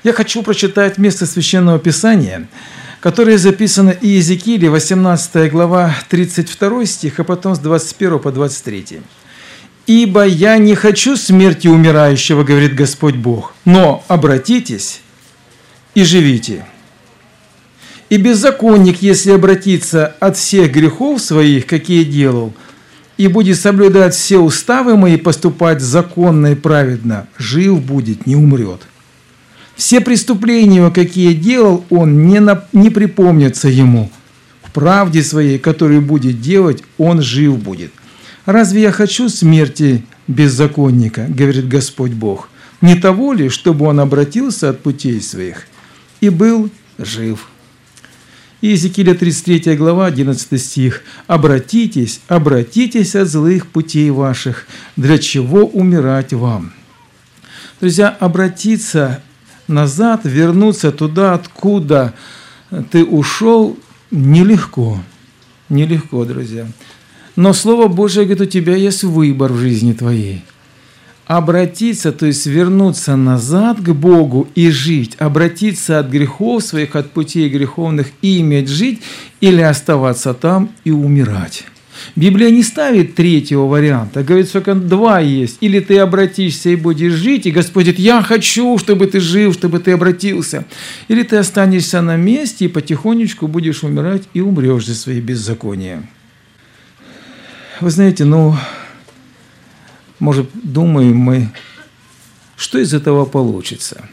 Я хочу прочитать место Священного Писания, которое записано и Иезекииле, 18 глава, 32 стих, а потом с 21 по 23. «Ибо я не хочу смерти умирающего, говорит Господь Бог, но обратитесь и живите. И беззаконник, если обратиться от всех грехов своих, какие делал, и будет соблюдать все уставы мои, поступать законно и праведно, жив будет, не умрет. Все преступления, какие делал он, не припомнятся ему. В правде своей, которую будет делать, он жив будет. Разве я хочу смерти беззаконника, говорит Господь Бог? Не того ли, чтобы он обратился от путей своих и был жив?» Иезекииля 33 глава, 11 стих. «Обратитесь, обратитесь от злых путей ваших, для чего умирать вам?» Друзья, обратиться назад, вернуться туда, откуда ты ушел, нелегко. Нелегко, друзья. Но Слово Божие говорит, у тебя есть выбор в жизни твоей. Обратиться, то есть вернуться назад к Богу и жить, обратиться от грехов своих, от путей греховных и иметь жить, или оставаться там и умирать. Библия не ставит третьего варианта, говорит, только два есть. Или ты обратишься и будешь жить, и Господь говорит, я хочу, чтобы ты жил, чтобы ты обратился. Или ты останешься на месте и потихонечку будешь умирать и умрешь за свои беззакония. Вы знаете, может, думаем мы, что из этого получится?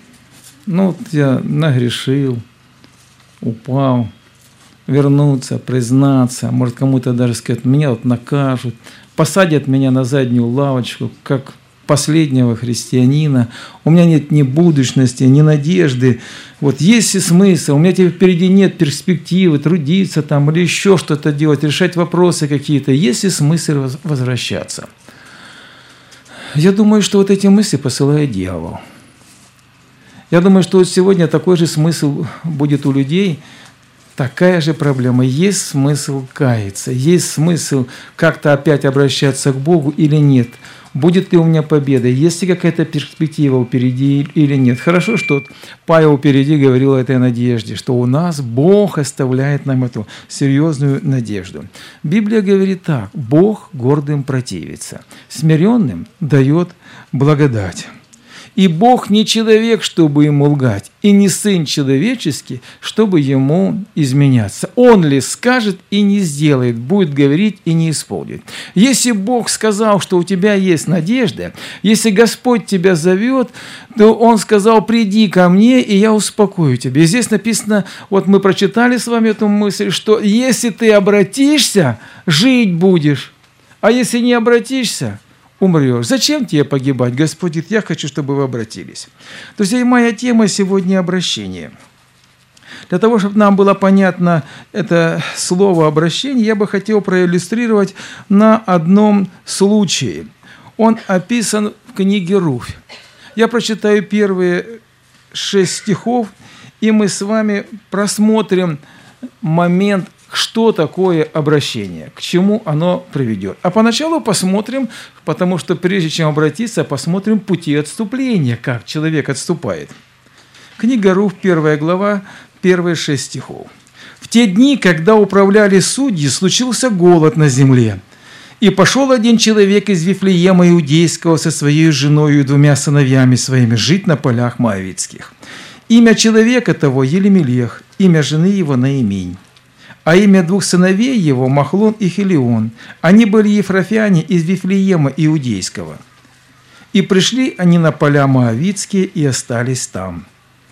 Я нагрешил, упал, вернуться, признаться, может, кому-то даже сказать, меня накажут, посадят меня на заднюю лавочку, как последнего христианина, у меня нет ни будущности, ни надежды, есть и смысл, у меня теперь впереди нет перспективы, трудиться там или еще что-то делать, решать вопросы какие-то, есть и смысл возвращаться. Я думаю, что эти мысли посылает дьявол. Я думаю, что сегодня такой же смысл будет у людей, такая же проблема. Есть смысл каяться, есть смысл как-то опять обращаться к Богу или нет. Будет ли у меня победа, есть ли какая-то перспектива впереди или нет. Хорошо, что Павел впереди говорил о этой надежде, что у нас Бог оставляет нам эту серьезную надежду. Библия говорит так: Бог гордым противится, смиренным дает благодать. И Бог не человек, чтобы ему лгать, и не сын человеческий, чтобы ему изменяться. Он ли скажет и не сделает, будет говорить и не исполнит. Если Бог сказал, что у тебя есть надежда, если Господь тебя зовет, то Он сказал, приди ко мне, и я успокою тебя. И здесь написано, мы прочитали с вами эту мысль, что если ты обратишься, жить будешь, а если не обратишься, умрешь. Зачем тебе погибать? Господь говорит, я хочу, чтобы вы обратились. Друзья, и моя тема сегодня обращение. Для того, чтобы нам было понятно это слово обращение, я бы хотел проиллюстрировать на одном случае. Он описан в книге Руфь. Я прочитаю первые 6 стихов, и мы с вами просмотрим момент, что такое обращение, к чему оно приведет. А поначалу посмотрим, потому что прежде чем обратиться, посмотрим пути отступления, как человек отступает. Книга Руфь, 1 глава, первые 6 стихов. «В те дни, когда управляли судьи, случился голод на земле. И пошел один человек из Вифлеема Иудейского со своей женой и 2 сыновьями своими жить на полях моавитских. Имя человека того Елемелех, имя жены его Наиминь. А имя 2 сыновей его – Махлон и Хелион. Они были ефрафяне из Вифлеема Иудейского. И пришли они на поля моавитские и остались там.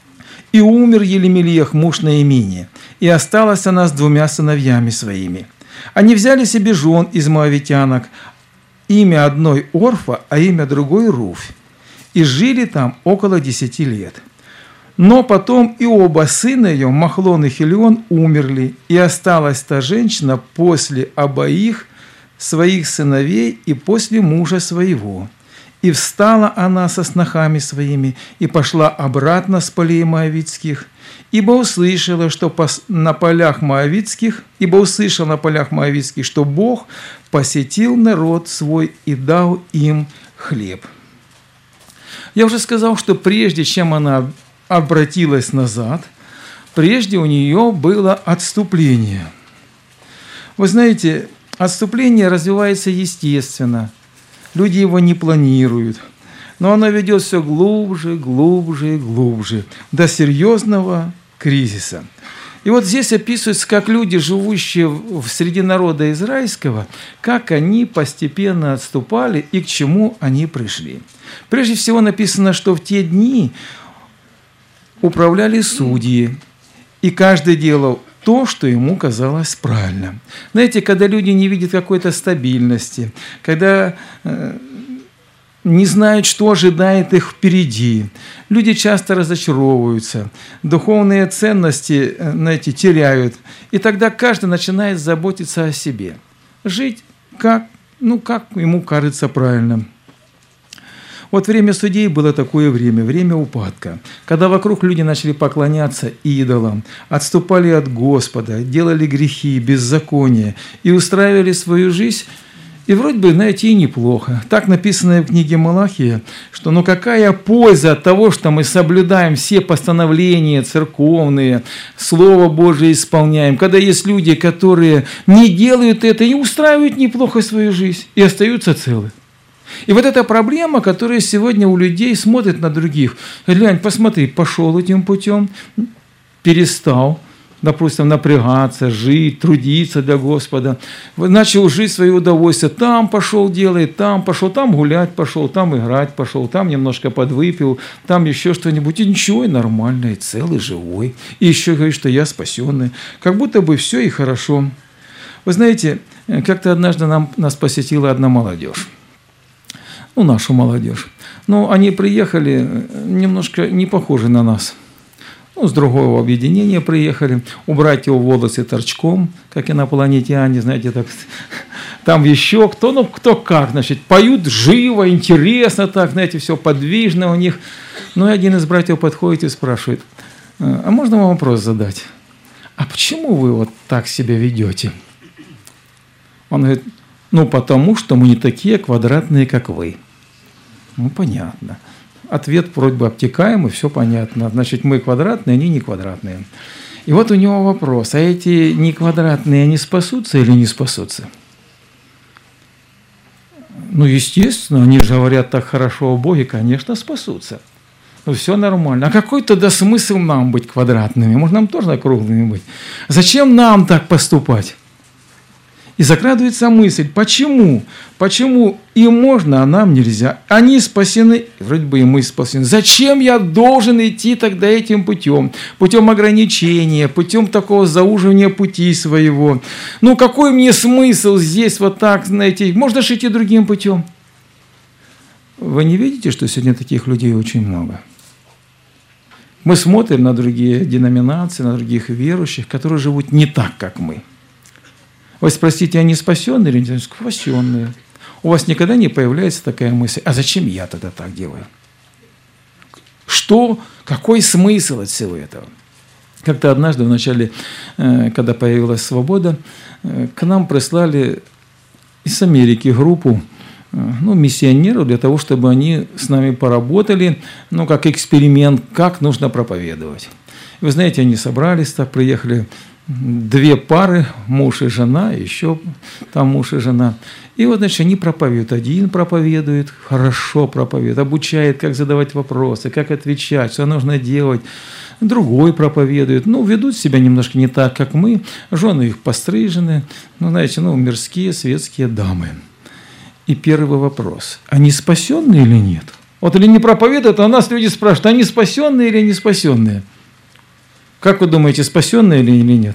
И умер Елемелех, муж Наимини, и осталась она с 2 сыновьями своими. Они взяли себе жен из моавитянок, имя одной Орфа, а имя другой Руфь, и жили там около 10 лет. Но потом и оба сына ее, Махлон и Хелион, умерли, и осталась та женщина после обоих своих сыновей и после мужа своего. И встала она со снохами своими, и пошла обратно с полей моавитских, ибо услышала на полях моавитских, что Бог посетил народ свой и дал им хлеб». Я уже сказал, что прежде чем она обратилась назад, прежде у нее было отступление. Вы знаете, отступление развивается естественно. Люди его не планируют. Но оно ведет все глубже, глубже и глубже до серьезного кризиса. И вот здесь описывается, как люди, живущие среди народа израильского, как они постепенно отступали и к чему они пришли. Прежде всего написано, что в те дни управляли судьи, и каждый делал то, что ему казалось правильным. Знаете, когда люди не видят какой-то стабильности, когда не знают, что ожидает их впереди. Люди часто разочаровываются, духовные ценности, знаете, теряют. И тогда каждый начинает заботиться о себе. Жить как ему кажется правильным. Вот время судей было такое время упадка, когда вокруг люди начали поклоняться идолам, отступали от Господа, делали грехи, беззакония и устраивали свою жизнь. И вроде бы, знаете, и неплохо. Так написано в книге Малахия, что какая польза от того, что мы соблюдаем все постановления церковные, Слово Божие исполняем, когда есть люди, которые не делают это и устраивают неплохо свою жизнь, и остаются целы. И вот эта проблема, которая сегодня у людей смотрит на других. Глянь, посмотри, пошел этим путем, перестал, допустим, напрягаться, жить, трудиться для Господа, начал жить в свое удовольствие, там пошел делает, там пошел, там гулять пошел, там играть пошел, там немножко подвыпил, там еще что-нибудь, и ничего, и нормально, и целый, живой, и еще говорит, что я спасенный, как будто бы все и хорошо. Вы знаете, как-то однажды нас посетила одна молодежь, нашу молодежь, но они приехали немножко не похожи на нас. С другого объединения приехали, убрать его волосы торчком, как инопланетяне, знаете, так, там еще кто как, значит, поют живо, интересно так, знаете, все подвижно у них. И один из братьев подходит и спрашивает, а можно вам вопрос задать? А почему вы вот так себя ведете? Он говорит, потому что мы не такие квадратные, как вы. Понятно. Ответ вроде бы обтекаемый, все понятно. Значит, мы квадратные, они не квадратные. И вот у него вопрос. А эти не квадратные, они спасутся или не спасутся? Естественно, они же говорят так хорошо о Боге, конечно, спасутся. Все нормально. А какой тогда смысл нам быть квадратными? Может, нам тоже круглыми быть? Зачем нам так поступать? И закрадывается мысль, почему? Почему им можно, а нам нельзя? Они спасены, вроде бы и мы спасены. Зачем я должен идти тогда этим путем? Путем ограничения, путем такого зауживания пути своего. Какой мне смысл здесь вот так, знаете? Можно же идти другим путем. Вы не видите, что сегодня таких людей очень много? Мы смотрим на другие деноминации, на других верующих, которые живут не так, как мы. Вы спросите, они спасенные или не спасенные? У вас никогда не появляется такая мысль, а зачем я тогда так делаю? Какой смысл от всего этого? Как-то однажды, в начале, когда появилась свобода, к нам прислали из Америки группу миссионеров для того, чтобы они с нами поработали, как эксперимент, как нужно проповедовать. Вы знаете, они собрались, так приехали 2 пары, муж и жена, еще там муж и жена. И вот, значит, они проповедуют. Один проповедует, хорошо проповедует, обучает, как задавать вопросы, как отвечать, что нужно делать. Другой проповедует. Ведут себя немножко не так, как мы. Жены их пострижены, мирские, светские дамы. И первый вопрос. Они спасенные или нет? Вот или не проповедуют, а нас люди спрашивают, они спасенные или не спасенные? Как вы думаете, спасенные или нет?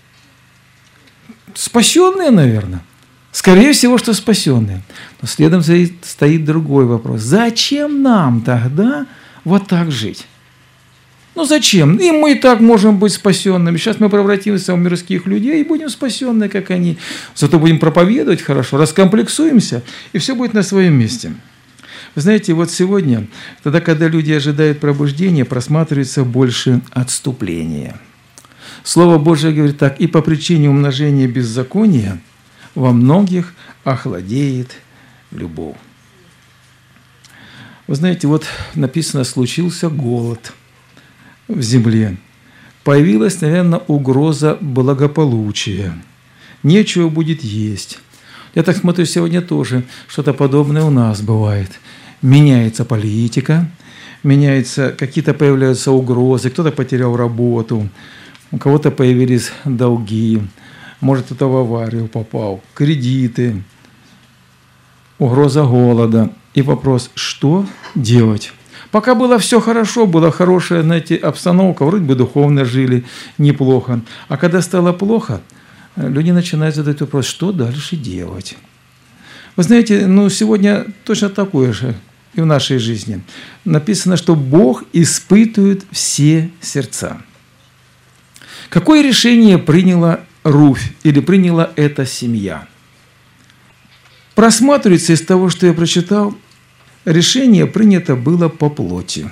Спасенные, наверное. Скорее всего, что спасенные. Но следом стоит другой вопрос. Зачем нам тогда вот так жить? Зачем? И мы так можем быть спасенными. Сейчас мы превратимся в мирских людей и будем спасенные, как они. Зато будем проповедовать хорошо, раскомплексуемся, и все будет на своем месте. Вы знаете, вот сегодня, тогда, когда люди ожидают пробуждения, просматривается больше отступления. Слово Божие говорит так: «И по причине умножения беззакония во многих охладеет любовь». Вы знаете, вот написано, случился голод. в земле. Появилась, наверное, угроза благополучия. Нечего будет есть. Я так смотрю, сегодня тоже что-то подобное у нас бывает. Меняется политика, меняются, какие-то появляются угрозы, кто-то потерял работу, у кого-то появились долги, может, кто-то в аварию попал, кредиты, угроза голода. И вопрос, что делать? Пока было все хорошо, была хорошая, знаете, обстановка, вроде бы духовно жили неплохо. А когда стало плохо, люди начинают задать вопрос, что дальше делать? Вы знаете, сегодня точно такое же и в нашей жизни. Написано, что Бог испытывает все сердца. Какое решение приняла Руфь или приняла эта семья? Просматривается из того, что я прочитал, решение принято было по плоти.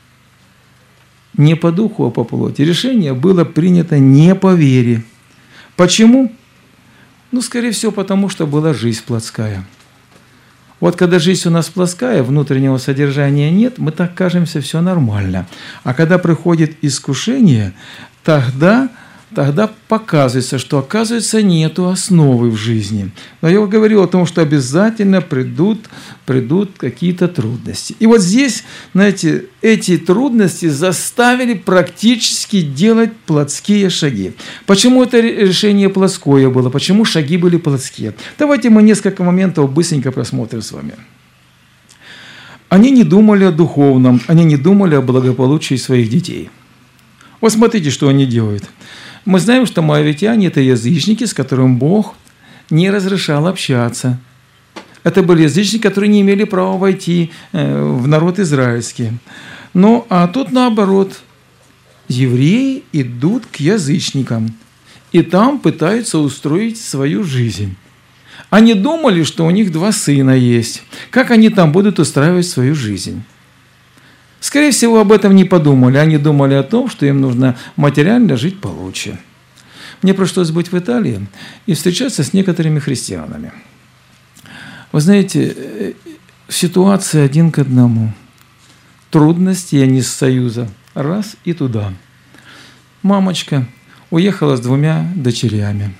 Не по духу, а по плоти. Решение было принято не по вере. Почему? Скорее всего, потому что была жизнь плотская. Вот когда жизнь у нас плоская, внутреннего содержания нет, мы так кажемся, все нормально. А когда приходит искушение, тогда показывается, что, оказывается, нету основы в жизни. Но я говорил о том, что обязательно придут какие-то трудности. И вот здесь, знаете, эти трудности заставили практически делать плотские шаги. Почему это решение плотское было? Почему шаги были плотские? Давайте мы несколько моментов быстренько просмотрим с вами. Они не думали о духовном, они не думали о благополучии своих детей. Вот смотрите, что они делают. Мы знаем, что моавитяне – это язычники, с которыми Бог не разрешал общаться. Это были язычники, которые не имели права войти в народ израильский. А тут наоборот. Евреи идут к язычникам и там пытаются устроить свою жизнь. Они думали, что у них 2 сына есть. Как они там будут устраивать свою жизнь? Скорее всего, об этом не подумали. Они думали о том, что им нужно материально жить получше. Мне пришлось быть в Италии и встречаться с некоторыми христианами. Вы знаете, ситуация 1 к 1. Трудности, они с Союза. Раз и туда. Мамочка уехала с 2 дочерями.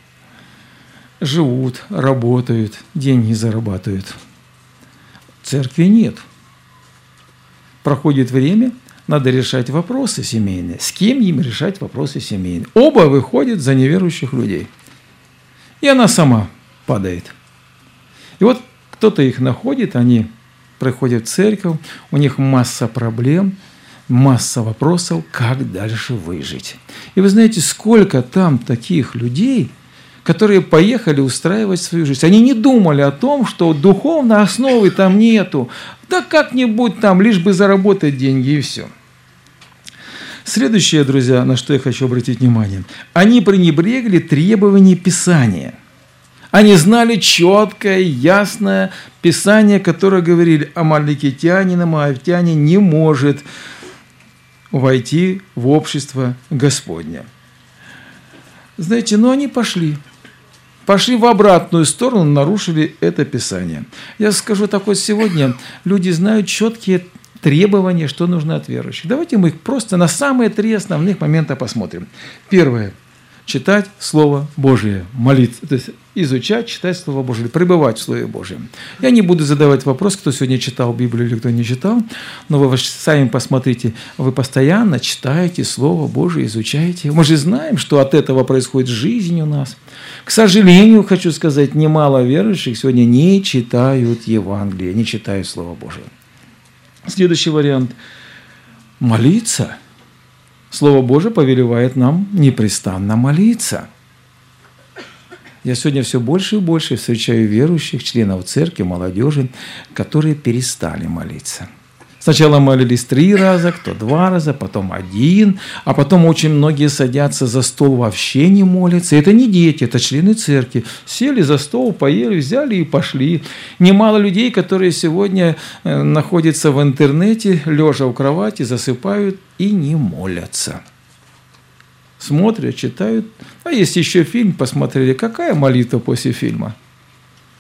Живут, работают, деньги зарабатывают. Церкви нет. Проходит время, надо решать вопросы семейные. С кем им решать вопросы семейные? Оба выходят за неверующих людей. И она сама падает. И вот кто-то их находит, они приходят в церковь, у них масса проблем, масса вопросов, как дальше выжить. И вы знаете, сколько там таких людей, которые поехали устраивать свою жизнь. Они не думали о том, что духовной основы там нету. Да как-нибудь там, лишь бы заработать деньги и все. Следующее, друзья, на что я хочу обратить внимание. Они пренебрегли требований Писания. Они знали четкое, ясное Писание, которое говорили, амаликитянин, моавитянин не может войти в общество Господне. Знаете, они пошли в обратную сторону, нарушили это Писание. Я скажу так вот, сегодня люди знают четкие требования, что нужно от верующих. Давайте мы их просто на самые 3 основных момента посмотрим. Первое. Читать Слово Божие, молиться, то есть изучать, читать Слово Божие, пребывать в Слове Божьем. Я не буду задавать вопрос, кто сегодня читал Библию или кто не читал, но вы сами посмотрите, вы постоянно читаете Слово Божие, изучаете. Мы же знаем, что от этого происходит жизнь у нас. К сожалению, хочу сказать, немало верующих сегодня не читают Евангелие, не читают Слово Божие. Следующий вариант – молиться. Слово Божие повелевает нам непрестанно молиться. Я сегодня все больше и больше встречаю верующих, членов церкви, молодежи, которые перестали молиться. Сначала молились 3 раза, кто 2 раза, потом 1, а потом очень многие садятся за стол, вообще не молятся. Это не дети, это члены церкви. Сели за стол, поели, взяли и пошли. Немало людей, которые сегодня находятся в интернете, лежа в кровати, засыпают и не молятся. Смотрят, читают. А есть еще фильм, посмотрели, какая молитва после фильма?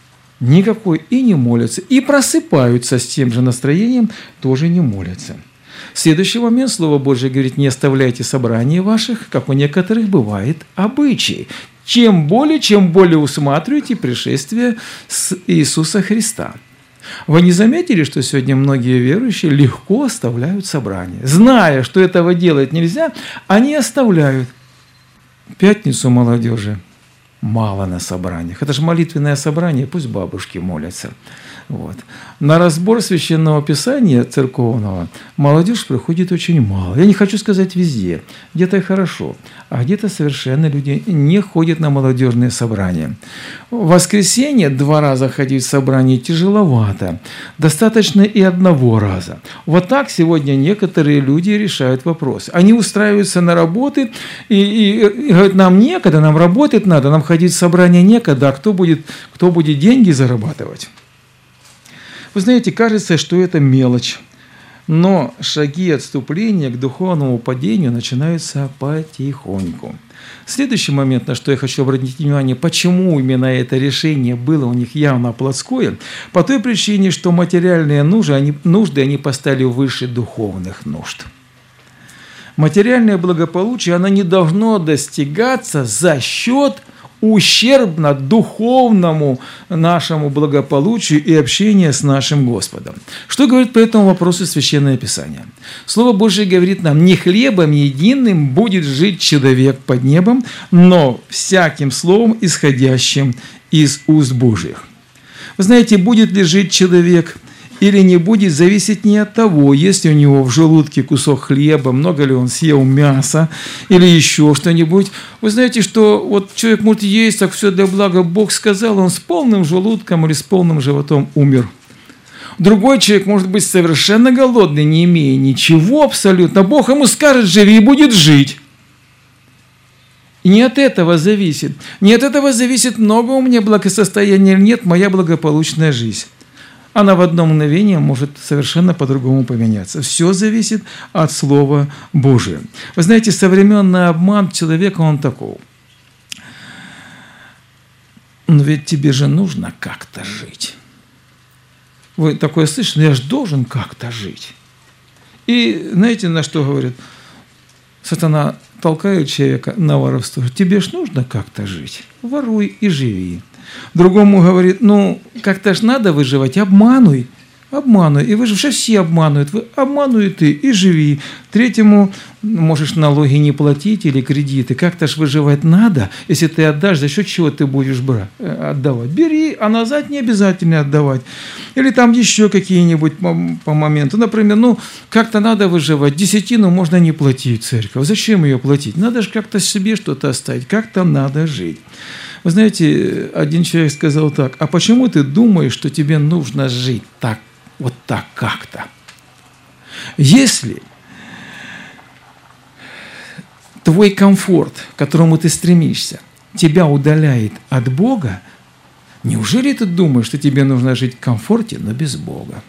Никакой, и не молятся. И просыпаются с тем же настроением, тоже не молятся. Следующий момент, Слово Божье говорит, не оставляйте собраний ваших, как у некоторых бывает обычай. Чем более усматриваете пришествие Иисуса Христа. Вы не заметили, что сегодня многие верующие легко оставляют собрание? Зная, что этого делать нельзя, они оставляют. Пятницу молодежи мало на собраниях. Это же молитвенное собрание, пусть бабушки молятся. Вот. На разбор Священного Писания церковного молодежь приходит очень мало. Я не хочу сказать везде. Где-то и хорошо, а где-то совершенно люди не ходят на молодежные собрания. В воскресенье 2 раза ходить в собрание тяжеловато. Достаточно и 1 раза. Вот так сегодня некоторые люди решают вопрос. Они устраиваются на работы и говорят, нам некогда, нам работать надо, нам ходить в собрание некогда, а кто будет деньги зарабатывать? Вы знаете, кажется, что это мелочь, но шаги отступления к духовному падению начинаются потихоньку. Следующий момент, на что я хочу обратить внимание, почему именно это решение было у них явно плотское, по той причине, что материальные нужды они поставили выше духовных нужд. Материальное благополучие, оно не должно достигаться за счет ущербно духовному нашему благополучию и общению с нашим Господом. Что говорит по этому вопросу Священное Писание? Слово Божие говорит нам, не хлебом единым будет жить человек под небом, но всяким словом, исходящим из уст Божьих. Вы знаете, будет ли жить человек или не будет, зависеть не от того, есть ли у него в желудке кусок хлеба, много ли он съел мяса или еще что-нибудь. Вы знаете, что вот человек может есть, так все для блага Бог сказал, он с полным желудком или с полным животом умер. Другой человек может быть совершенно голодный, не имея ничего абсолютно. Бог ему скажет, живи и будет жить. И не от этого зависит. Не от этого зависит, много у меня благосостояния или нет, моя благополучная жизнь. Она в одно мгновение может совершенно по-другому поменяться. Все зависит от Слова Божия. Вы знаете, современный обман человека, он такой. Но ведь тебе же нужно как-то жить. Вы такое слышите, я же должен как-то жить. И знаете, на что говорит? Сатана толкает человека на воровство. Тебе же нужно как-то жить. Воруй и живи. Другому говорит, как-то ж надо выживать, обмануй. И выжившие все обманывают. Обмануй ты и живи. Третьему можешь налоги не платить или кредиты. Как-то ж выживать надо, если ты отдашь, за счет чего ты будешь отдавать. Бери, а назад не обязательно отдавать. Или там еще какие-нибудь по моменту. Например, как-то надо выживать. 10 можно не платить в церковь. Зачем ее платить? Надо же как-то себе что-то оставить. Как-то надо жить. Вы знаете, один человек сказал так, а почему ты думаешь, что тебе нужно жить так, вот так как-то? Если твой комфорт, к которому ты стремишься, тебя удаляет от Бога, неужели ты думаешь, что тебе нужно жить в комфорте, но без Бога?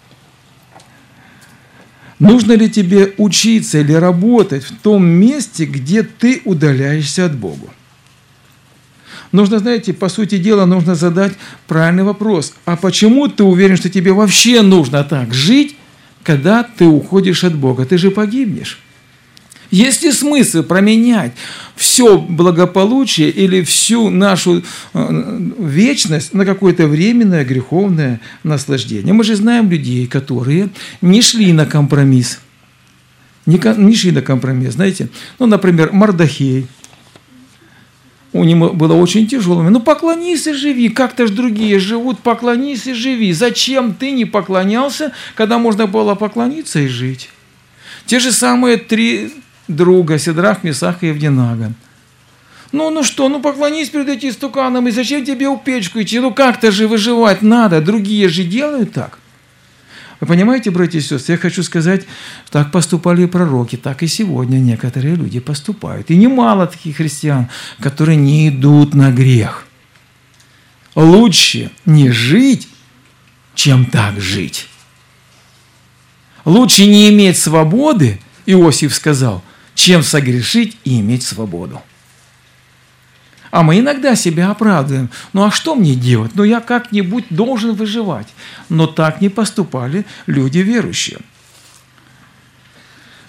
Нужно ли тебе учиться или работать в том месте, где ты удаляешься от Бога? Нужно, знаете, по сути дела, нужно задать правильный вопрос. А почему ты уверен, что тебе вообще нужно так жить, когда ты уходишь от Бога? Ты же погибнешь. Есть ли смысл променять все благополучие или всю нашу вечность на какое-то временное греховное наслаждение? Мы же знаем людей, которые не шли на компромисс. Не шли на компромисс, знаете. Например, Мордохей. У него было очень тяжело. Поклонись и живи. Как-то ж другие живут. Поклонись и живи. Зачем ты не поклонялся, когда можно было поклониться и жить? Те же самые 3 друга, Сидрах, Месах и Авдинага. Поклонись перед этим истуканом. И зачем тебе в печку идти? Как-то же выживать надо. Другие же делают так. Вы понимаете, братья и сестры, я хочу сказать, так поступали и пророки, так и сегодня некоторые люди поступают. И немало таких христиан, которые не идут на грех. Лучше не жить, чем так жить. Лучше не иметь свободы, Иосиф сказал, чем согрешить и иметь свободу. А мы иногда себя оправдываем. А что мне делать? Я как-нибудь должен выживать. Но так не поступали люди верующие.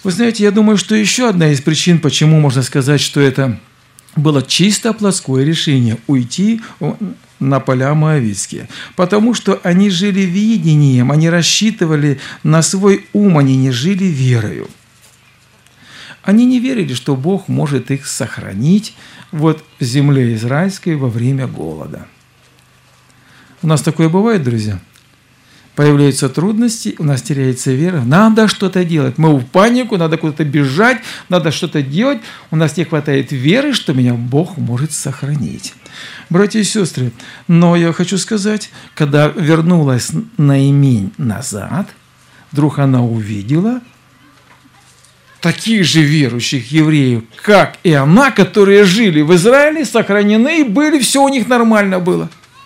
Вы знаете, я думаю, что еще одна из причин, почему можно сказать, что это было чисто плотское решение – уйти на поля Моавитские. Потому что они жили видением, они рассчитывали на свой ум, они не жили верою. Они не верили, что Бог может их сохранить вот в земле израильской во время голода. У нас такое бывает, друзья? Появляются трудности, у нас теряется вера. Надо что-то делать. Мы в панику, надо куда-то бежать, надо что-то делать. У нас не хватает веры, что меня Бог может сохранить. Братья и сестры, но я хочу сказать, когда вернулась Наимень назад, вдруг она увидела таких же верующих евреев, как и она, которые жили в Израиле, сохранены и были, все у них нормально было.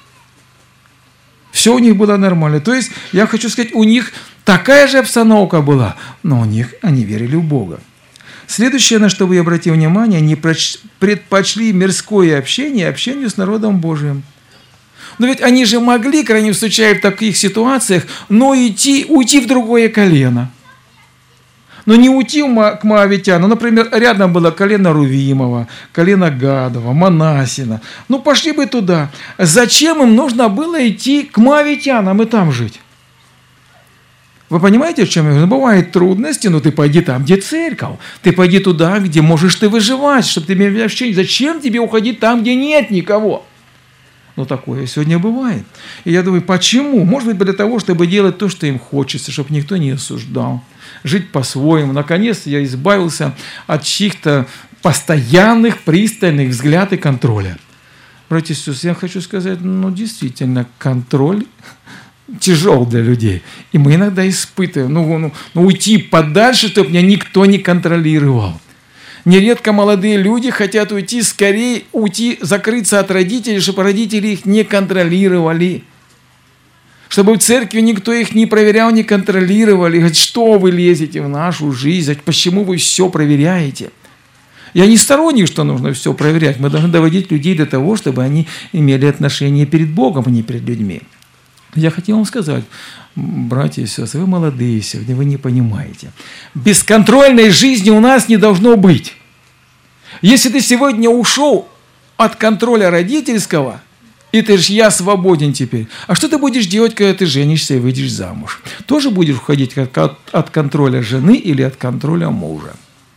Все у них было нормально. То есть, я хочу сказать, у них такая же обстановка была, но у них они верили в Бога. Следующее, на что вы обратили внимание, они предпочли мирское общение общению с народом Божиим. Но ведь они же могли, в крайнем случае, в таких ситуациях, но уйти в другое колено. Но не уйти к моавитянам. Например, рядом было колено Рувимова, колено Гадова, Манасина. Ну, пошли бы туда. Зачем им нужно было идти к моавитянам и там жить? Вы понимаете, в чем я говорю? Бывают трудности, но ты пойди там, где церковь. Ты пойди туда, где можешь ты выживать, чтобы ты имел общение. Зачем тебе уходить там, где нет никого? Но такое сегодня бывает. И я думаю, почему? Может быть, для того, чтобы делать то, что им хочется, чтобы никто не осуждал. Жить по-своему. Наконец, я избавился от чьих-то постоянных, пристальных взглядов и контроля. Братья и сестры, я хочу сказать, действительно, контроль тяжел для людей. И мы иногда испытываем, уйти подальше, чтобы меня никто не контролировал. Нередко молодые люди хотят скорее закрыться от родителей, чтобы родители их не контролировали. Чтобы в церкви никто их не проверял, не контролировали. Говорит, что вы лезете в нашу жизнь, почему вы все проверяете? Я не сторонник, что нужно все проверять. Мы должны доводить людей до того, чтобы они имели отношения перед Богом, а не перед людьми. Я хотел вам сказать, братья и сестры, вы молодые сегодня, вы не понимаете. Бесконтрольной жизни у нас не должно быть. Если ты сегодня ушел от контроля родительского, и ты же я свободен теперь, а что ты будешь делать, когда ты женишься и выйдешь замуж? Тоже будешь уходить от контроля жены или от контроля мужа?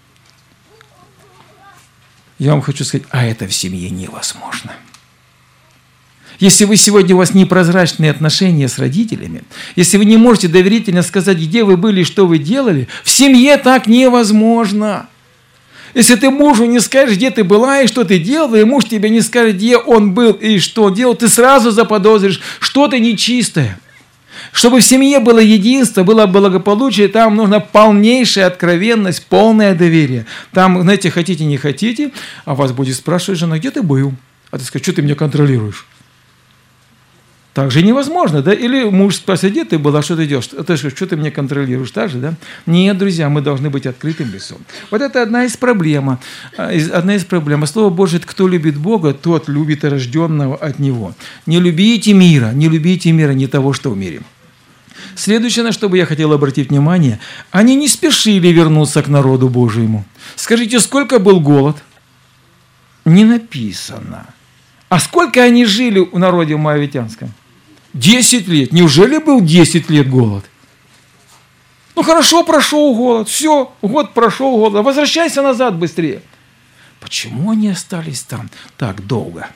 Я вам хочу сказать, это в семье невозможно. Если вы сегодня, у вас непрозрачные отношения с родителями, если вы не можете доверительно сказать, где вы были и что вы делали, в семье так невозможно. Если ты мужу не скажешь, где ты была и что ты делала, и муж тебе не скажет, где он был и что делал, ты сразу заподозришь что-то нечистое. Чтобы в семье было единство, было благополучие, там нужна полнейшая откровенность, полное доверие. Там, знаете, хотите, не хотите, а вас будет спрашивать жена, где ты был? А ты скажешь, что ты меня контролируешь? Так же невозможно, да? Или муж спросит, где ты была, что ты делаешь? Ты скажешь, что ты меня контролируешь? Так же, да? Нет, друзья, мы должны быть открытым лицом. Вот это одна из проблем. Слово Божие, кто любит Бога, тот любит и рожденного от Него. Не любите мира, не того, что в мире. Следующее, на что бы я хотел обратить внимание, они не спешили вернуться к народу Божьему. Скажите, сколько был голод? Не написано. А сколько они жили в народе моавитянском? 10 лет. Неужели был 10 лет голод? Хорошо, прошел голод. Все, год прошел голод. Возвращайся назад быстрее. Почему они остались там так долго?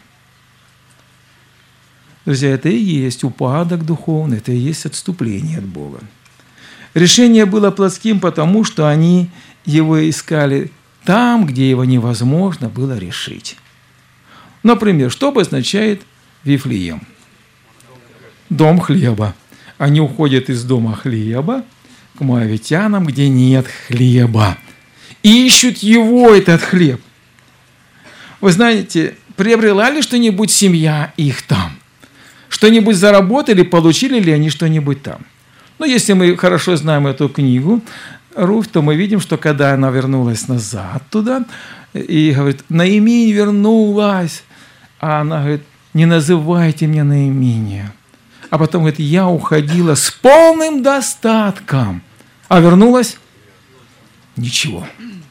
Друзья, это и есть упадок духовный, это и есть отступление от Бога. Решение было плотским, потому что они его искали там, где его невозможно было решить. Например, что обозначает Вифлеем? Дом хлеба. Они уходят из дома хлеба к моавитянам, где нет хлеба. И ищут его, этот хлеб. Вы знаете, приобрела ли что-нибудь семья их там? Что-нибудь заработали, получили ли они что-нибудь там? Если мы хорошо знаем эту книгу, Руфь, то мы видим, что когда она вернулась назад туда, и говорит, Наимень вернулась, а она говорит, не называйте меня Наимень. А потом говорит, я уходила с полным достатком, а вернулась Ничего.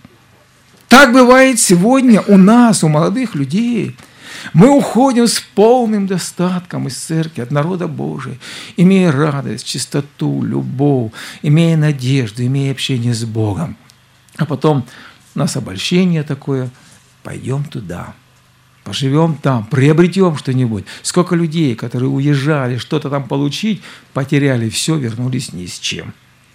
Так бывает сегодня у нас, у молодых людей. Мы уходим с полным достатком из церкви, от народа Божия, имея радость, чистоту, любовь, имея надежду, имея общение с Богом. А потом у нас обольщение такое, пойдем туда, поживем там, приобретем что-нибудь. Сколько людей, которые уезжали что-то там получить, потеряли все, вернулись ни с чем.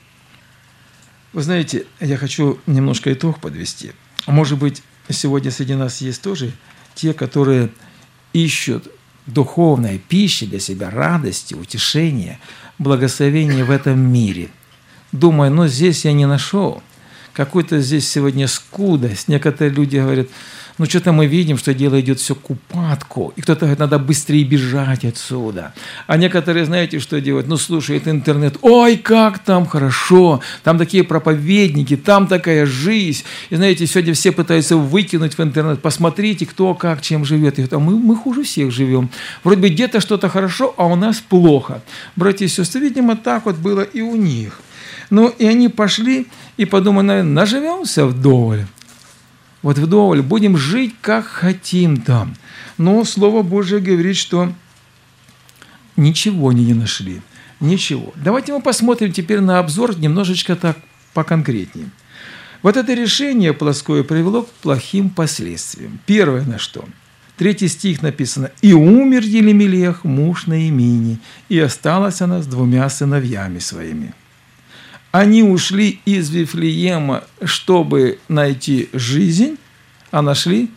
Вы знаете, я хочу немножко итог подвести. Может быть, сегодня среди нас есть тоже те, которые ищут духовной пищи для себя, радости, утешения, благословения в этом мире. Думаю, но здесь я не нашел. Какой-то здесь сегодня скудость. Некоторые люди говорят, ну что-то мы видим, что дело идет все к упадку. И кто-то говорит, надо быстрее бежать отсюда. А некоторые, знаете, что делают? Ну, слушают интернет. Ой, как там хорошо. Там такие проповедники, там такая жизнь. И знаете, сегодня все пытаются выкинуть в интернет. Посмотрите, кто как, чем живет. И говорят, а мы хуже всех живем. Вроде бы где-то что-то хорошо, а у нас плохо. Братья и сестры, видимо, так вот было и у них. Ну, и они пошли и подумали, наверное, наживемся вдоволь. Вот вдоволь, будем жить, как хотим там. Но Слово Божие говорит, что ничего они не нашли. Ничего. Давайте мы посмотрим теперь на обзор немножечко так поконкретнее. Вот это решение плоское привело к плохим последствиям. Первое на что? 3 стих написано. «И умер Елемелех, муж Ноемини, и осталась она с 2 сыновьями своими». Они ушли из Вифлеема, чтобы найти жизнь, а нашли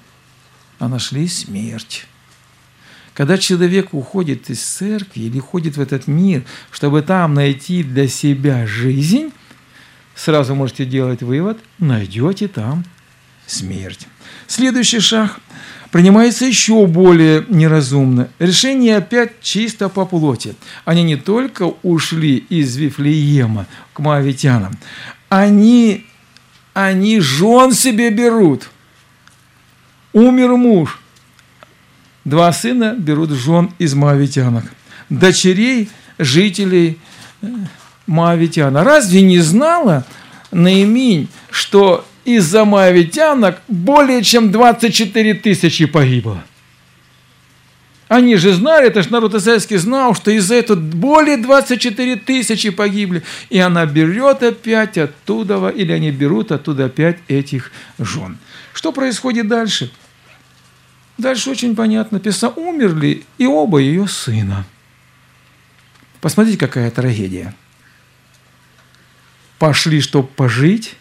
смерть. Когда человек уходит из церкви или уходит в этот мир, чтобы там найти для себя жизнь, сразу можете делать вывод, найдете там смерть. Следующий шаг принимается еще более неразумно. Решение опять чисто по плоти. Они не только ушли из Вифлеема к моавитянам, они жен себе берут. Умер муж. 2 сына берут жен из моавитянок. Дочерей жителей моавитяна. Разве не знала Ноеминь, что из-за моавитянок более чем 24 тысячи погибло? Они же знали, это же народ израильский знал, что из-за этого более 24 тысячи погибли. И она берет опять оттуда, или они берут оттуда опять этих жен. Что происходит дальше? Дальше очень понятно. Написано, умерли и оба ее сына. Посмотрите, какая трагедия. Пошли, чтобы пожить,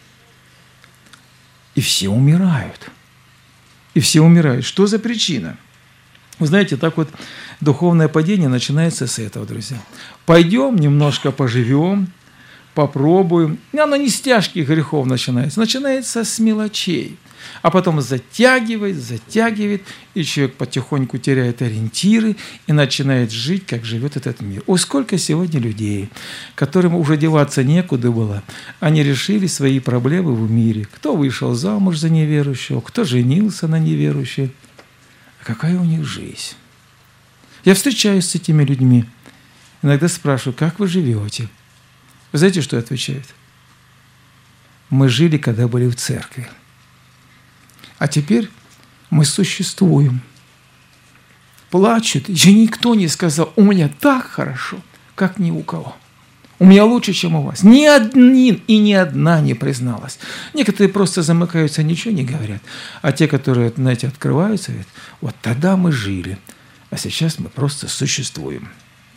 и все умирают. И все умирают. Что за причина? Вы знаете, так вот духовное падение начинается с этого, друзья. Пойдем, немножко поживем, попробуем. И оно не с тяжких грехов начинается. Начинается с мелочей. А потом затягивает, и человек потихоньку теряет ориентиры и начинает жить, как живет этот мир. Ой, сколько сегодня людей, которым уже деваться некуда было, они решили свои проблемы в мире. Кто вышел замуж за неверующего, кто женился на неверующей. А какая у них жизнь? Я встречаюсь с этими людьми, иногда спрашиваю, как вы живете? Вы знаете, что отвечают? Мы жили, когда были в церкви. А теперь мы существуем. Плачут, и никто не сказал, у меня так хорошо, как ни у кого. У меня лучше, чем у вас. Ни один и ни одна не призналась. Некоторые просто замыкаются, ничего не говорят. А те, которые, знаете, открываются, говорят, вот тогда мы жили, а сейчас мы просто существуем.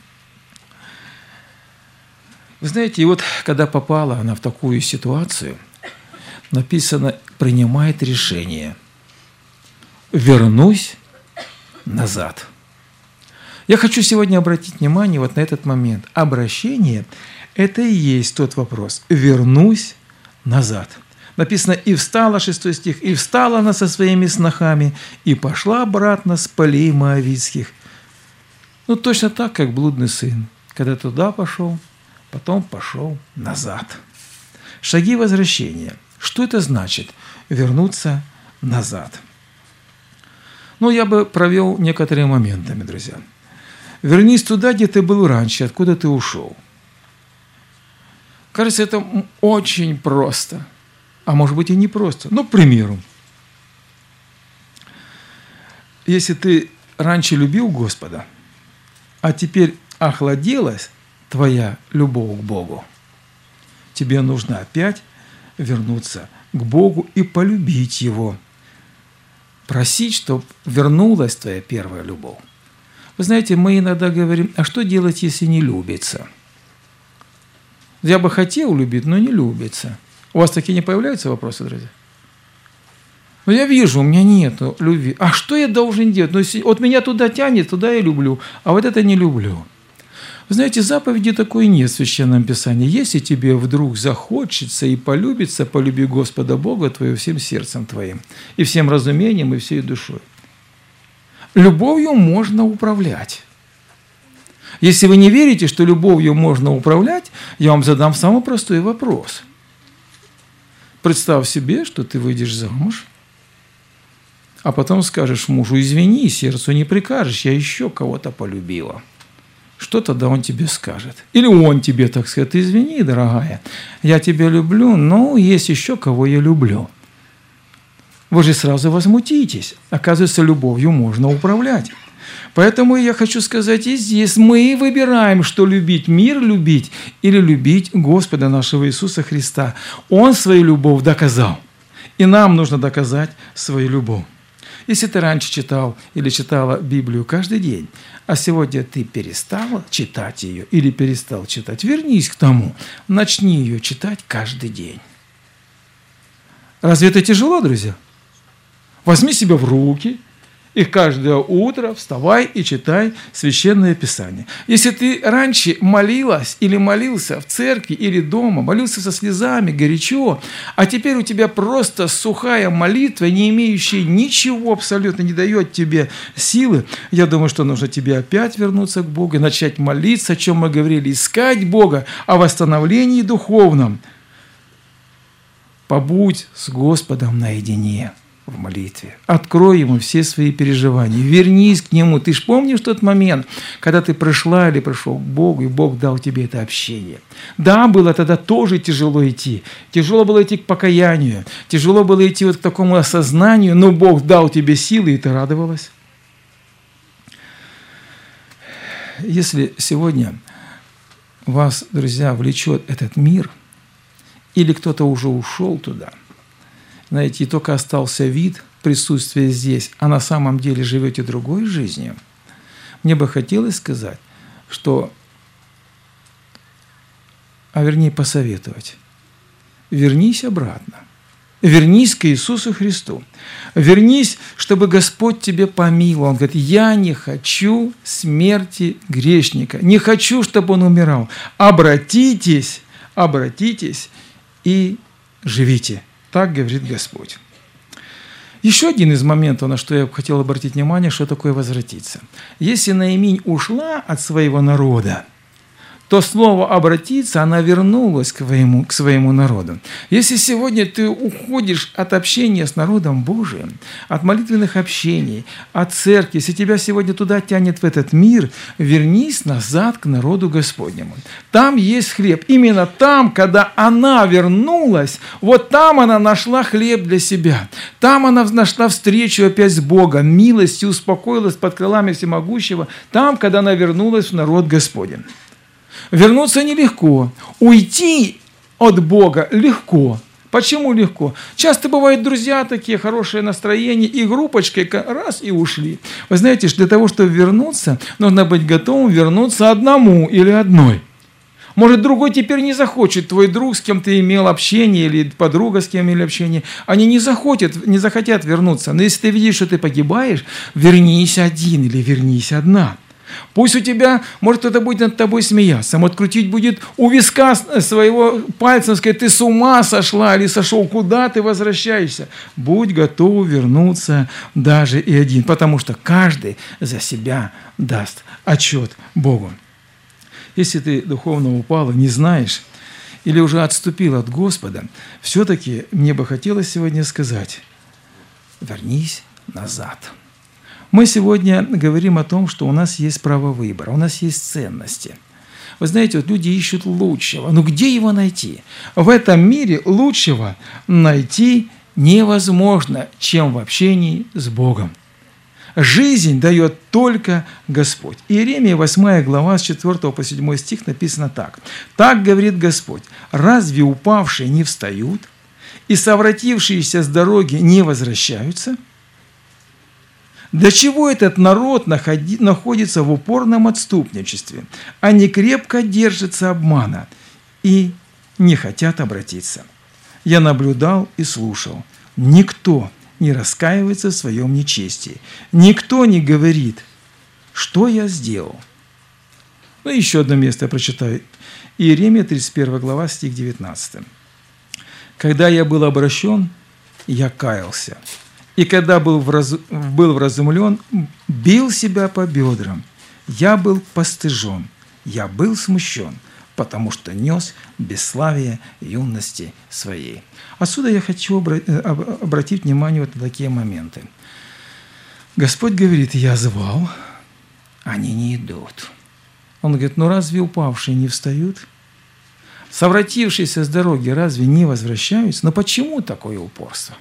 Вы знаете, и вот когда попала она в такую ситуацию, написано, принимает решение. Вернусь назад. Я хочу сегодня обратить внимание вот на этот момент. Обращение – это и есть тот вопрос. Вернусь назад. Написано, и встала, 6 стих, и встала она со своими снохами, и пошла обратно с полей моавитских. Ну, точно так, как блудный сын. Когда туда пошел, потом пошел назад. Шаги возвращения. Что это значит? Вернуться назад. Ну, я бы провел некоторыми моментами, друзья. Вернись туда, где ты был раньше, откуда ты ушел. Кажется, это очень просто. А может быть и не просто. Ну, к примеру, если ты раньше любил Господа, а теперь охладелась твоя любовь к Богу, тебе нужно опять вернуться к Богу и полюбить Его. Просить, чтобы вернулась твоя первая любовь. Вы знаете, мы иногда говорим, а что делать, если не любится? Я бы хотел любить, но не любится. У вас такие не появляются вопросы, друзья? Но я вижу, у меня нет любви. А что я должен делать? Ну, если от меня туда тянет, туда я люблю, а вот это не люблю. Вы знаете, заповеди такой нет в Священном Писании. Если тебе вдруг захочется и полюбится, полюби Господа Бога твоего всем сердцем твоим, и всем разумением, и всей душой. Любовью можно управлять. Если вы не верите, что любовью можно управлять, я вам задам самый простой вопрос. Представь себе, что ты выйдешь замуж, а потом скажешь мужу: извини, сердцу не прикажешь, я еще кого-то полюбила. Что тогда он тебе скажет? Или он тебе, так сказать: извини, дорогая, я тебя люблю, но есть еще кого я люблю. Вы же сразу возмутитесь. Оказывается, любовью можно управлять. Поэтому я хочу сказать и здесь: мы выбираем, что любить, мир любить или любить Господа нашего Иисуса Христа. Он свою любовь доказал. И нам нужно доказать свою любовь. Если ты раньше читал или читала Библию каждый день, а сегодня ты перестал читать ее или перестал читать, вернись к тому, начни ее читать каждый день. Разве это тяжело, друзья? Возьми себя в руки и каждое утро вставай и читай Священное Писание. Если ты раньше молилась или молился в церкви или дома, молился со слезами, горячо, а теперь у тебя просто сухая молитва, не имеющая ничего абсолютно, не дает тебе силы, я думаю, что нужно тебе опять вернуться к Богу и начать молиться, о чем мы говорили, искать Бога, о восстановлении духовном. Побудь с Господом наедине в молитве. Открой Ему все свои переживания. Вернись к Нему. Ты же помнишь тот момент, когда ты пришла или пришел к Богу, и Бог дал тебе это общение. Да, было тогда тоже тяжело идти. Тяжело было идти к покаянию. Тяжело было идти вот к такому осознанию, но Бог дал тебе силы, и ты радовалась. Если сегодня вас, друзья, влечет этот мир, или кто-то уже ушел туда, знаете, и только остался вид присутствия здесь, а на самом деле живете другой жизнью, мне бы хотелось сказать, что, а вернее посоветовать, вернись обратно, вернись к Иисусу Христу, вернись, чтобы Господь тебе помиловал. Он говорит: я не хочу смерти грешника, не хочу, чтобы он умирал. Обратитесь и живите. Так говорит Господь. Еще один из моментов, на что я хотел обратить внимание, что такое возвратиться. Если Наиминь ушла от своего народа, то слово «обратиться», она вернулась к своему народу. Если сегодня ты уходишь от общения с народом Божиим, от молитвенных общений, от церкви, если тебя сегодня туда тянет в этот мир, вернись назад к народу Господнему. Там есть хлеб. Именно там, когда она вернулась, вот там она нашла хлеб для себя. Там она нашла встречу опять с Богом, милость и успокоилась под крылами Всемогущего. Там, когда она вернулась в народ Господень. Вернуться нелегко. Уйти от Бога легко. Почему легко? Часто бывают друзья такие, хорошее настроение, и группочкой раз и ушли. Вы знаете, что для того, чтобы вернуться, нужно быть готовым вернуться одному или одной. Может, другой теперь не захочет, твой друг, с кем ты имел общение, или подруга, с кем имели общение, они не захотят вернуться. Но если ты видишь, что ты погибаешь, вернись один или вернись одна. Пусть у тебя, может, кто-то будет над тобой смеяться, может, крутить будет у виска своего пальцем, сказать: ты с ума сошла или сошел, куда ты возвращаешься? Будь готов вернуться даже и один, потому что каждый за себя даст отчет Богу. Если ты духовно упала, не знаешь, или уже отступил от Господа, все-таки мне бы хотелось сегодня сказать: вернись назад. Мы сегодня говорим о том, что у нас есть право выбора, у нас есть ценности. Вы знаете, вот люди ищут лучшего. Но где его найти? В этом мире лучшего найти невозможно, чем в общении с Богом. Жизнь дает только Господь. Иеремия 8 глава с 4 по 7 стих написано так. «Так говорит Господь, разве упавшие не встают, и совратившиеся с дороги не возвращаются? Для чего этот народ находится в упорном отступничестве? Они крепко держатся обмана и не хотят обратиться. Я наблюдал и слушал. Никто не раскаивается в своем нечестии. Никто не говорит, что я сделал». Ну, еще одно место я прочитаю. Иеремия 31 глава, стих 19. «Когда я был обращен, я каялся. И когда был вразумлен, бил себя по бедрам. Я был постыжен, я был смущен, потому что нес бесславие юности своей». Отсюда я хочу обратить внимание вот на такие моменты. Господь говорит, я звал, они не идут. Он говорит, ну разве упавшие не встают? Совратившиеся с дороги разве не возвращаются? Но почему такое упорство?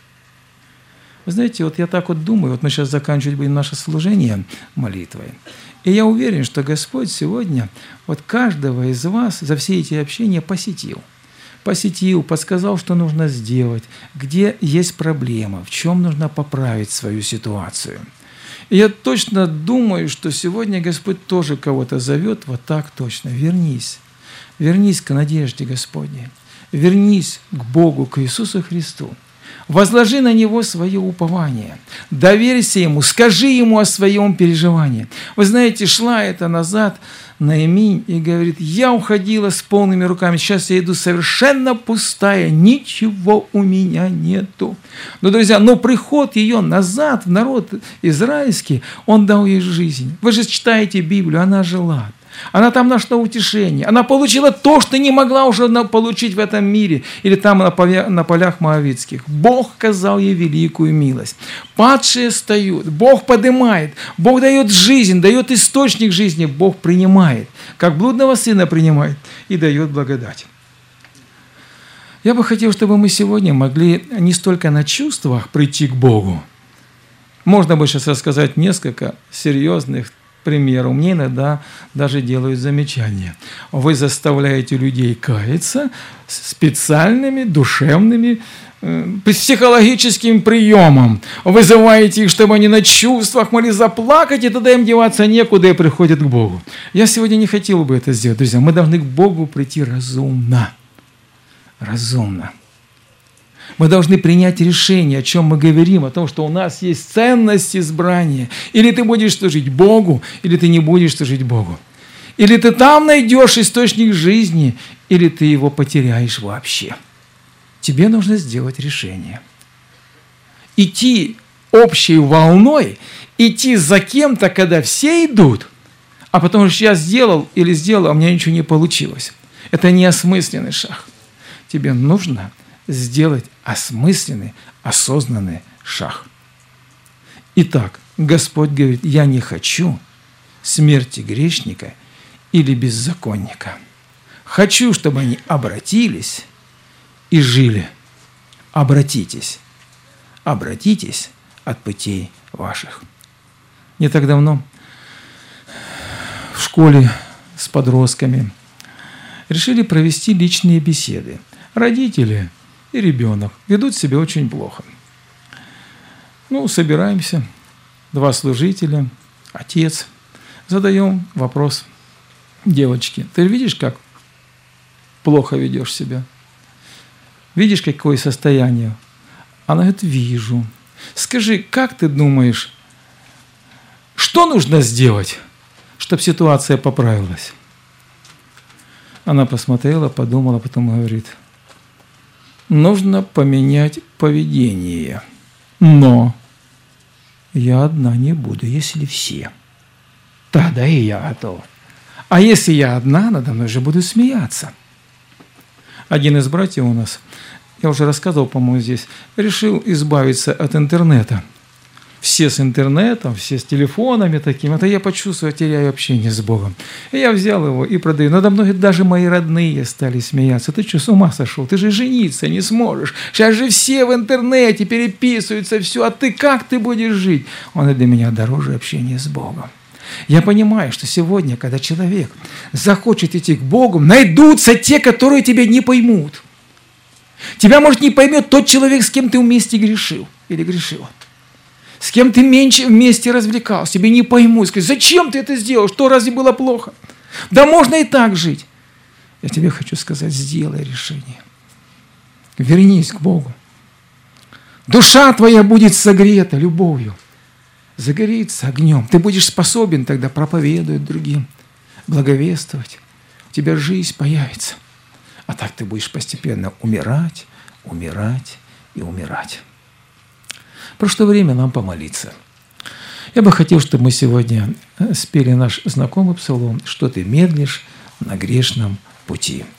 Вы знаете, вот я так вот думаю, вот мы сейчас заканчивать будем наше служение молитвой. И я уверен, что Господь сегодня вот каждого из вас за все эти общения посетил, подсказал, что нужно сделать, где есть проблема, в чем нужно поправить свою ситуацию. И я точно думаю, что сегодня Господь тоже кого-то зовет вот так точно. Вернись. Вернись к надежде Господней. Вернись к Богу, к Иисусу Христу. Возложи на Него свое упование. Доверься Ему, скажи Ему о своем переживании. Вы знаете, шла это назад Наиминь и говорит, я уходила с полными руками, сейчас я иду совершенно пустая, ничего у меня нету. Но, друзья, приход ее назад в народ израильский, он дал ей жизнь. Вы же читаете Библию, она жила. Она там нашла утешение. Она получила то, что не могла уже получить в этом мире или там на полях моавитских. Бог оказал ей великую милость. Падшие встают, Бог поднимает, Бог дает жизнь, дает источник жизни, Бог принимает, как блудного сына принимает и дает благодать. Я бы хотел, чтобы мы сегодня могли не столько на чувствах прийти к Богу. Можно бы сейчас рассказать несколько серьезных примеру, мне иногда даже делают замечания. Вы заставляете людей каяться специальными душевными психологическим приемом. Вызываете их, чтобы они на чувствах могли заплакать, и тогда им деваться некуда и приходят к Богу. Я сегодня не хотел бы это сделать, друзья. Мы должны к Богу прийти разумно. Разумно. Мы должны принять решение, о чем мы говорим, о том, что у нас есть ценность избрания. Или ты будешь служить Богу, или ты не будешь служить Богу. Или ты там найдешь источник жизни, или ты его потеряешь вообще. Тебе нужно сделать решение. Идти общей волной, идти за кем-то, когда все идут, а потом что я сделал или сделал, а у меня ничего не получилось. Это неосмысленный шаг. Тебе нужно сделать осмысленный, осознанный шаг. Итак, Господь говорит, я не хочу смерти грешника или беззаконника. Хочу, чтобы они обратились и жили. Обратитесь. Обратитесь от путей ваших. Не так давно в школе с подростками решили провести личные беседы. Родители и ребенок ведут себя очень плохо. Собираемся, 2 служителя, отец, задаем вопрос девочке. Ты видишь, как плохо ведешь себя? Видишь, какое состояние? Она говорит, вижу. Скажи, как ты думаешь, что нужно сделать, чтобы ситуация поправилась? Она посмотрела, подумала, потом говорит, нужно поменять поведение. Но я одна не буду, если все. Тогда и я готова. А если я одна, надо мной же будут смеяться. Один из братьев у нас, я уже рассказывал, по-моему, здесь, решил избавиться от интернета. все с интернетом, все с телефонами такими. Это я почувствовал, теряю общение с Богом. И я взял его и продаю. Надо мной даже мои родные стали смеяться. Ты что, с ума сошел? Ты же жениться не сможешь. Сейчас же все в интернете переписываются, все. А ты как ты будешь жить? Он для меня дороже общения с Богом. Я понимаю, что сегодня, когда человек захочет идти к Богу, найдутся те, которые тебя не поймут. Тебя, может, не поймет тот человек, с кем ты вместе грешил или грешила. С кем ты меньше вместе развлекался, тебе не поймут. Скажут, зачем ты это сделал? Что, разве было плохо? Да можно и так жить. Я тебе хочу сказать, сделай решение. Вернись к Богу. Душа твоя будет согрета любовью. Загорится огнем. Ты будешь способен тогда проповедовать другим, благовествовать. У тебя жизнь появится. А так ты будешь постепенно умирать, умирать и умирать. Пришло время нам помолиться. Я бы хотел, чтобы мы сегодня спели наш знакомый псалом «Что ты медлишь на грешном пути».